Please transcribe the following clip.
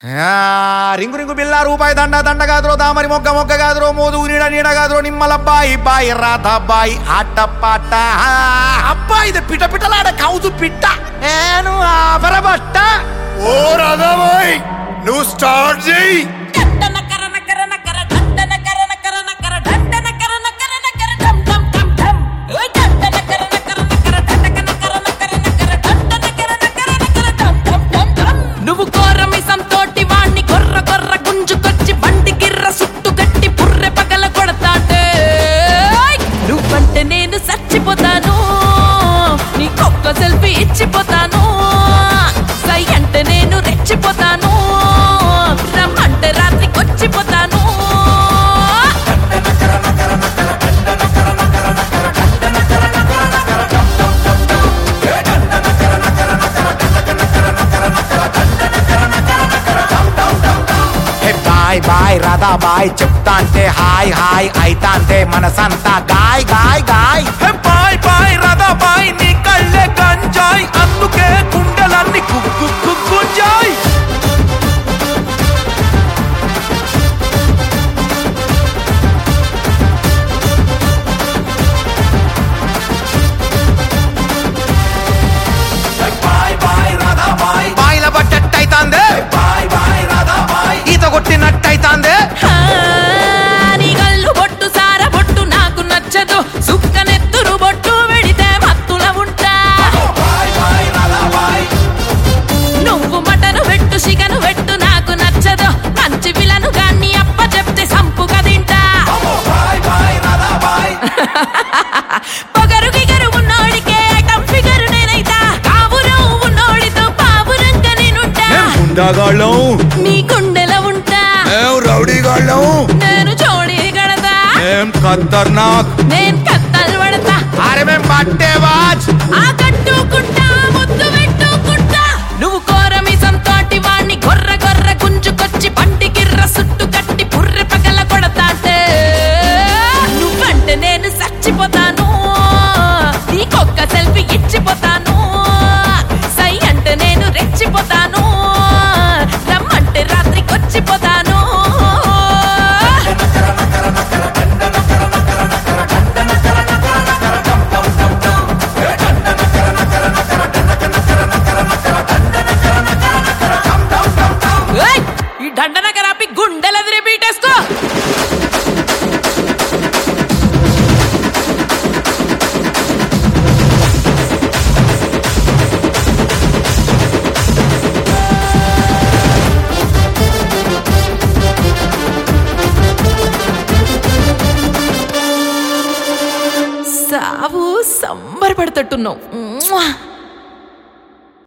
Ring ring బిల్ల రూపాయి దండ దండ కాదురో దామరి మొగ్గ మొగ్గ కాదురో మోదు నీడ నీడ కాదురో నిమ్మలబ్బాయి బాయి రాధాబాయి ఆట పాట అబ్బాయి ఇది పిట పిటలాడ కౌజు పిట్ట నేను ఆభరబట్ట ఓ రాధాబాయి నువ్వు స్టార్ట్ చేయి. నువ్వు కోరమిసం తోటి వాణ్ణి కొర్ర కొర్ర గుంజుకొచ్చి బండి గిర్ర సుట్టు గట్టి పుర్రె పగల కొడతాటే. నువ్వంటే నేను చచ్చిపోతాను, నీకొక్క సెల్ఫీ ఇచ్చిపోతాను. సై అంటే నేను రెచ్చిపోతాను, రమ్మంటే రాత్రికొచ్చిపోతాను. బాయ్ బాయ్ రాధాబాయ్ చెప్తా అంటే హాయ్ హాయ్ అయితా అంటే మనసంతా గాయ్ గాయ్ గాయ్. బాయ్ బాయ్ రాధాబాయ్ నీ కళ్ళే గంజాయ్ అందుకే గుండెలన్నీ కుక్కు కుక్కుంజాయ్. బాయిల పట్టట్టయితాందే ఈత కొట్టినట్టయితాందే. నీ కళ్ళు బొట్టు సార బొట్టు నాకు నచ్చదు, సుక్కనెత్తురు బొట్టు వెడితే మత్తుల ఉంటా. నువ్వు మటను పెట్టు చికెను పెట్టు నాకు నచ్చదు, మంచి విలను గాన్ని అప్ప చెప్తే సంపుగా తింటా. పొగరు గిగరు ఉన్నోడికే ఐటమ్ ఫిగరు నేనైతా, కావురం ఉన్నోడితో పావురంగా నేనుంటా. గుండాగాళ్ళం నీ గుండెల ఉంటా, రౌడీగాళ్ళం నేను జోడీ గడతా. ఖతర్నాక్ నేను కత్తలు పడతా, అరే మేం పట్టేవాజ్ ఆ కట్టుకుంటా ముద్దు పెట్టుకుంటా. నువ్వు కోరమిసం తోటి వాణ్ణి గొర్ర గొర్ర గుంజుకొచ్చి బండి గిర్ర సుట్టు కట్టి పుర్రె పగల కొడతాంటే. నువ్వంటే నేను చచ్చిపోతాను, నీకొక్క సెల్ఫీ ఇచ్చిపోతాను. సై అంటే నేను రెచ్చిపోతాను, రమ్మంటే రాత్రికొచ్చిపోతాను. ఏయ్! ఈ దండనగర్ ఆపి గుండెలదిరి బీటేసుకో. సావు సంబరపడతట్టున్నావు.